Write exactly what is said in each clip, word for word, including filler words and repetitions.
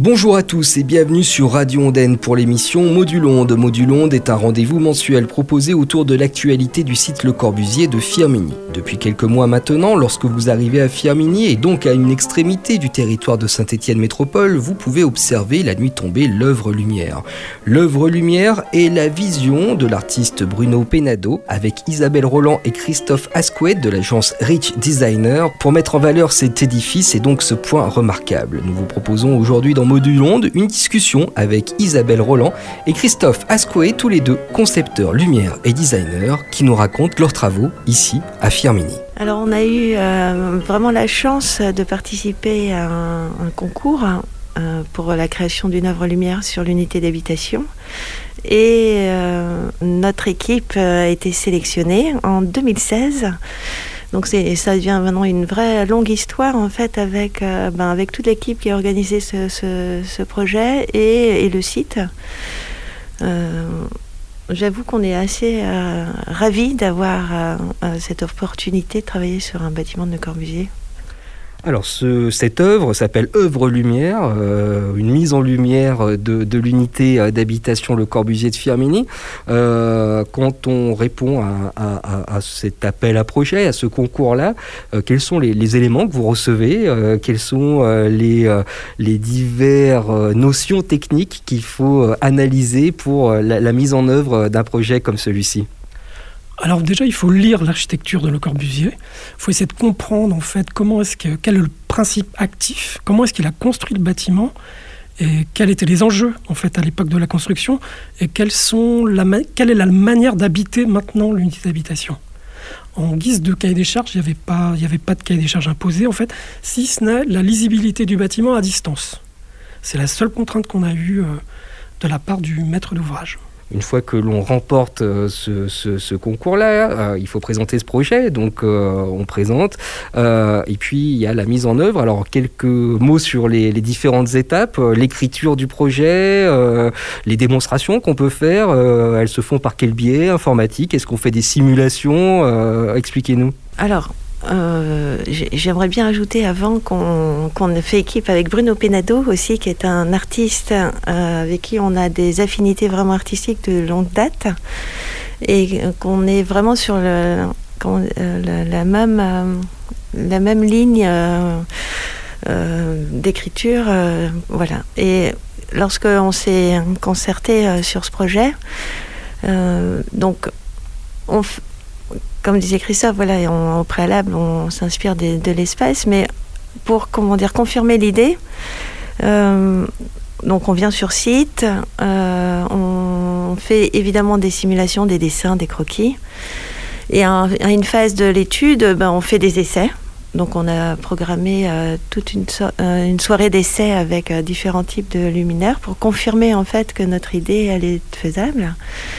Bonjour à tous et bienvenue sur Radio Ondaine pour l'émission Module Onde. Module Onde est un rendez-vous mensuel proposé autour de l'actualité du site Le Corbusier de Firminy. Depuis quelques mois maintenant, lorsque vous arrivez à Firminy et donc à une extrémité du territoire de Saint-Étienne Métropole, vous pouvez observer la nuit tombée l'œuvre Lumière. L'œuvre Lumière est la vision de l'artiste Bruno Penado avec Isabelle Roland et Christophe Asquet de l'agence Rich Designer pour mettre en valeur cet édifice et donc ce point remarquable. Nous vous proposons aujourd'hui dans Module Onde une discussion avec Isabelle Roland et Christophe Asquet, tous les deux concepteurs lumière et designers, qui nous racontent leurs travaux ici à Firminy. Alors on a eu euh, vraiment la chance de participer à un, un concours euh, pour la création d'une œuvre lumière sur l'unité d'habitation. Et euh, notre équipe a été sélectionnée en deux mille seize. Donc c'est, ça devient maintenant une vraie longue histoire en fait avec, euh, ben, avec toute l'équipe qui a organisé ce, ce, ce projet et, et le site. Euh, j'avoue qu'on est assez euh, ravis d'avoir euh, cette opportunité de travailler sur un bâtiment de Le Corbusier. Alors ce, cette œuvre s'appelle Œuvre Lumière, euh, une mise en lumière de, de l'unité d'habitation Le Corbusier de Firminy. Euh, quand on répond à, à, à cet appel à projet, à ce concours-là, euh, quels sont les, les éléments que vous recevez euh, Quelles sont euh, les, euh, les diverses euh, notions techniques qu'il faut euh, analyser pour euh, la, la mise en œuvre d'un projet comme celui-ci ? Alors déjà, il faut lire l'architecture de Le Corbusier. Il faut essayer de comprendre en fait comment est-ce que, quel est le principe actif, comment est-ce qu'il a construit le bâtiment et quels étaient les enjeux en fait à l'époque de la construction et quelles sont la, quelle est la manière d'habiter maintenant l'unité d'habitation. En guise de cahier des charges, il n'y avait pas, il n'y avait pas de cahier des charges imposé en fait, si ce n'est la lisibilité du bâtiment à distance. C'est la seule contrainte qu'on a eue euh, de la part du maître d'ouvrage. Une fois que l'on remporte euh, ce, ce, ce concours-là, euh, il faut présenter ce projet, donc euh, on présente, euh, et puis il y a la mise en œuvre. Alors quelques mots sur les, les différentes étapes, euh, l'écriture du projet, euh, les démonstrations qu'on peut faire, euh, elles se font par quel biais informatique? Est-ce qu'on fait des simulations? euh, Expliquez-nous. Alors, Euh, j'aimerais bien ajouter avant qu'on, qu'on fait équipe avec Bruno Penado aussi, qui est un artiste euh, avec qui on a des affinités vraiment artistiques de longue date et qu'on est vraiment sur le, euh, la, la, même, euh, la même ligne euh, euh, d'écriture. Euh, voilà. Et lorsqu'on s'est concerté euh, sur ce projet, euh, donc on f- Comme disait Christophe, voilà, on, au préalable, on s'inspire de, de l'espace, mais pour comment dire, confirmer l'idée, euh, donc on vient sur site, euh, on fait évidemment des simulations, des dessins, des croquis, et à, à une phase de l'étude, ben, on fait des essais. Donc on a programmé euh, toute une, so- euh, une soirée d'essais avec euh, différents types de luminaires pour confirmer en fait que notre idée elle est faisable.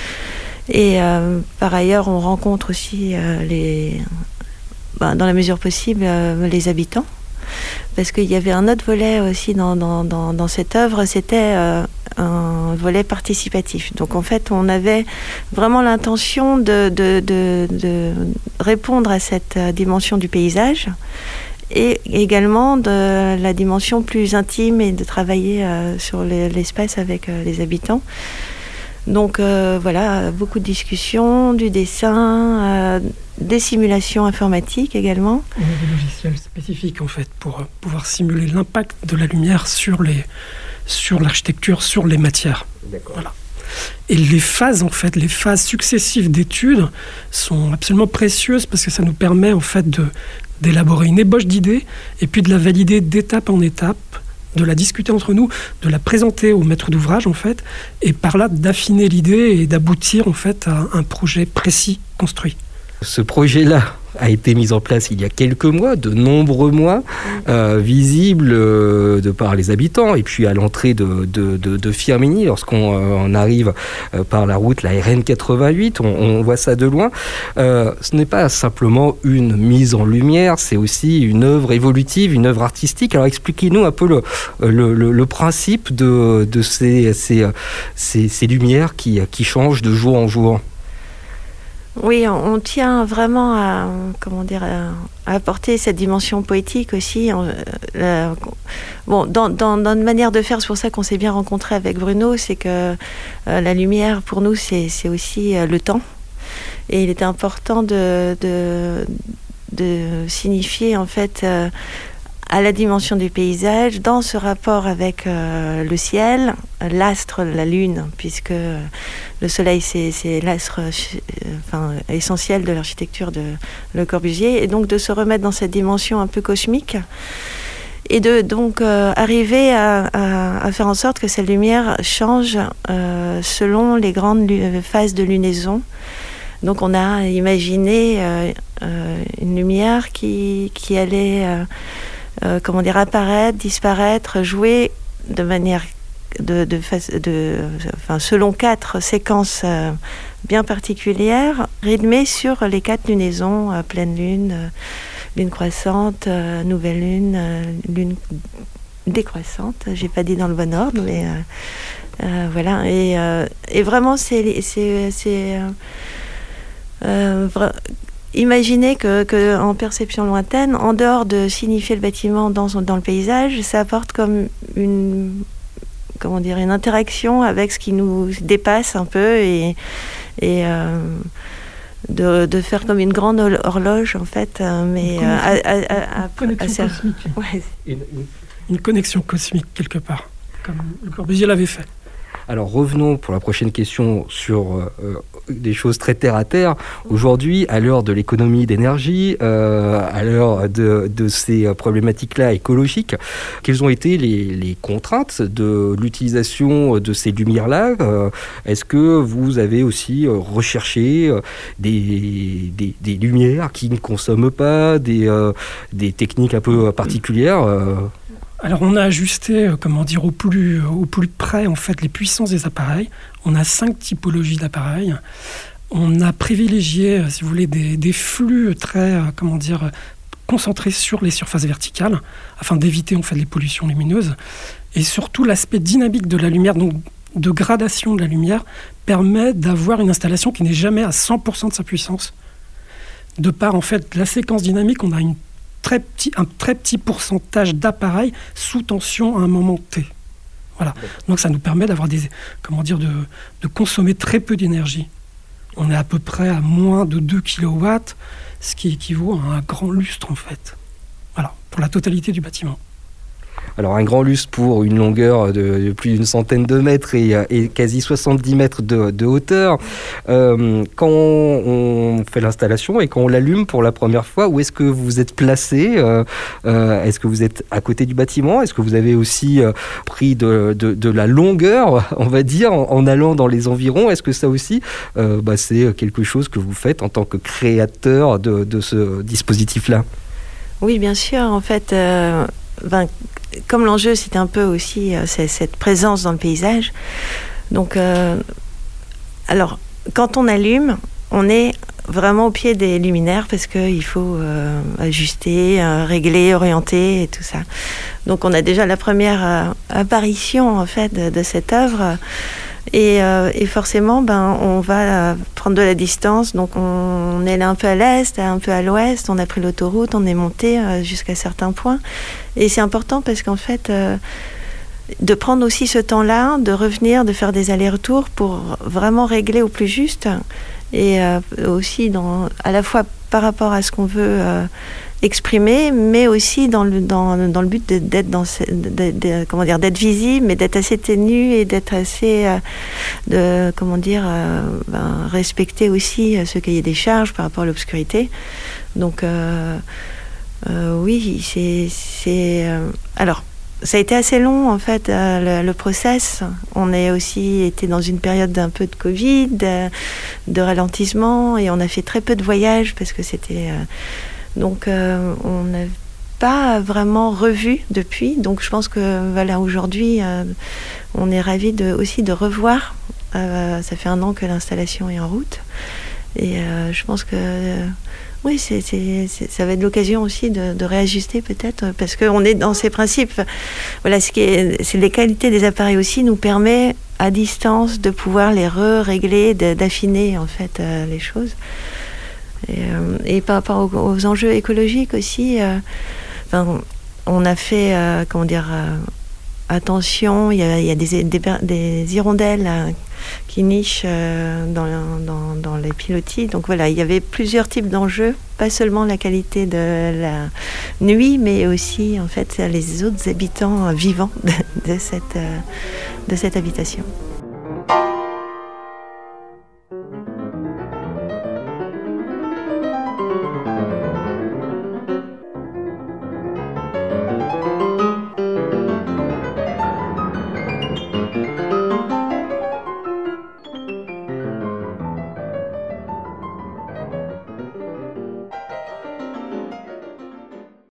Et euh, par ailleurs, on rencontre aussi euh, les, ben, dans la mesure possible euh, les habitants, parce qu'il y avait un autre volet aussi dans, dans, dans, dans cette œuvre, c'était euh, un volet participatif. Donc en fait, on avait vraiment l'intention de, de, de, de répondre à cette dimension du paysage et également de la dimension plus intime et de travailler euh, sur les, l'espace avec euh, les habitants. Donc euh, voilà, beaucoup de discussions, du dessin, euh, des simulations informatiques également. On a des logiciels spécifiques en fait pour euh, pouvoir simuler l'impact de la lumière sur, les, sur l'architecture, sur les matières. D'accord. Voilà. Et les phases en fait, les phases successives d'études sont absolument précieuses parce que ça nous permet en fait de, d'élaborer une ébauche d'idées et puis de la valider d'étape en étape, de la discuter entre nous, de la présenter au maître d'ouvrage en fait, et par là d'affiner l'idée et d'aboutir en fait à un projet précis construit. Ce projet-là a été mis en place il y a quelques mois, de nombreux mois, euh, visible euh, de par les habitants, et puis à l'entrée de, de, de, de Firminy, lorsqu'on euh, on arrive euh, par la route, la R N quatre-vingt-huit, on, on voit ça de loin. Euh, ce n'est pas simplement une mise en lumière, c'est aussi une œuvre évolutive, une œuvre artistique. Alors expliquez-nous un peu le, le, le, le principe de, de ces, ces, ces, ces lumières qui, qui changent de jour en jour. Oui, on, on tient vraiment à, comment dire, à, à apporter cette dimension poétique aussi. On, euh, bon, dans, dans, dans une manière de faire, c'est pour ça qu'on s'est bien rencontrés avec Bruno, c'est que euh, la lumière, pour nous, c'est, c'est aussi euh, le temps. Et il était important de, de, de signifier, en fait, euh, à la dimension du paysage, dans ce rapport avec euh, le ciel, l'astre, la lune, puisque le soleil, c'est, c'est l'astre euh, enfin, essentiel de l'architecture de Le Corbusier, et donc de se remettre dans cette dimension un peu cosmique, et de donc euh, arriver à, à, à faire en sorte que cette lumière change euh, selon les grandes lu- phases de lunaison. Donc on a imaginé euh, euh, une lumière qui, qui allait... Euh, Euh, comment dire, apparaître, disparaître, jouer de manière de, de, de, de enfin, selon quatre séquences euh, bien particulières, rythmées sur les quatre lunaisons, euh, pleine lune, euh, lune croissante, euh, nouvelle lune, euh, lune décroissante. J'ai pas dit dans le bon ordre, mais euh, euh, voilà. Et, euh, et vraiment, c'est, c'est, c'est euh, euh, vra- Imaginez que, que, en perception lointaine, en dehors de signifier le bâtiment dans, dans le paysage, ça apporte comme une, comment dire, une interaction avec ce qui nous dépasse un peu et, et euh, de, de faire comme une grande horloge en fait, mais une connexion, à, à, à, à, connexion à, cosmique. Ouais. Une, une connexion cosmique quelque part, comme Le Corbusier l'avait fait. Alors revenons pour la prochaine question sur euh, des choses très terre à terre. Aujourd'hui, à l'heure de l'économie d'énergie, euh, à l'heure de, de ces problématiques-là écologiques, quelles ont été les, les contraintes de l'utilisation de ces lumières-là ? euh, Est-ce que vous avez aussi recherché des, des, des lumières qui ne consomment pas, des, euh, des techniques un peu particulières euh Alors on a ajusté, comment dire, au plus, au plus près en fait les puissances des appareils. On a cinq typologies d'appareils. On a privilégié, si vous voulez, des, des flux très, comment dire, concentrés sur les surfaces verticales, afin d'éviter en fait les pollutions lumineuses. Et surtout l'aspect dynamique de la lumière, donc de gradation de la lumière, permet d'avoir une installation qui n'est jamais à cent pour cent de sa puissance. De par en fait la séquence dynamique, on a une Très petit, un très petit pourcentage d'appareils sous tension à un moment T. Voilà. Donc ça nous permet d'avoir des, comment dire, de, de consommer très peu d'énergie. On est à peu près à moins de deux kilowatts, ce qui équivaut à un grand lustre en fait. Voilà, pour la totalité du bâtiment. Alors un grand lustre pour une longueur de, de plus d'une centaine de mètres et, et quasi soixante-dix mètres de, de hauteur. Euh, quand on fait l'installation et quand on l'allume pour la première fois, où est-ce que vous êtes placé ? euh, euh, Est-ce que vous êtes à côté du bâtiment ? Est-ce que vous avez aussi euh, pris de, de, de la longueur, on va dire, en, en allant dans les environs ? Est-ce que ça aussi, euh, bah, c'est quelque chose que vous faites en tant que créateur de, de ce dispositif-là ? Oui, bien sûr. En fait, euh, ben, comme l'enjeu, c'était un peu aussi euh, c'est, cette présence dans le paysage. Donc, euh, alors, quand on allume, on est vraiment au pied des luminaires parce qu'il faut euh, ajuster, euh, régler, orienter et tout ça. Donc, on a déjà la première euh, apparition en fait de, de cette œuvre. Et, euh, et forcément, ben, on va prendre de la distance. Donc, on, on est là un peu à l'est, un peu à l'ouest. On a pris l'autoroute, on est monté euh, jusqu'à certains points. Et c'est important parce qu'en fait, euh, de prendre aussi ce temps-là, de revenir, de faire des allers-retours pour vraiment régler au plus juste. Et euh, aussi, dans, à la fois par rapport à ce qu'on veut euh, exprimer, mais aussi dans le, dans, dans le but de, d'être, dans, de, de, comment dire, d'être visible, mais d'être assez ténu et d'être assez, euh, de, comment dire, euh, ben, respecter aussi ce cahier des charges par rapport à l'obscurité. Donc, euh, euh, oui, c'est... c'est euh, alors, ça a été assez long, en fait, euh, le, le process. On a aussi été dans une période d'un peu de Covid, de, de ralentissement, et on a fait très peu de voyages parce que c'était... Euh, donc, euh, on n'a pas vraiment revu depuis. Donc, je pense que, voilà, aujourd'hui, euh, on est ravis de, aussi de revoir. Euh, ça fait un an que l'installation est en route. Et euh, je pense que... Euh, Oui, c'est, c'est, c'est, ça va être l'occasion aussi de, de réajuster peut-être, parce qu'on est dans ces principes. Voilà, ce qui est, c'est les qualités des appareils aussi nous permet à distance, de pouvoir les re-régler, de, d'affiner en fait euh, les choses. Et, euh, et par rapport aux, aux enjeux écologiques aussi, euh, enfin, on a fait, euh, comment dire, euh, attention, il y a, il y a des, des, des hirondelles euh, qui nichent euh, dans, dans, dans les pilotis. Donc voilà, il y avait plusieurs types d'enjeux, pas seulement la qualité de la nuit, mais aussi en fait les autres habitants vivants de, de, cette, euh, de cette habitation.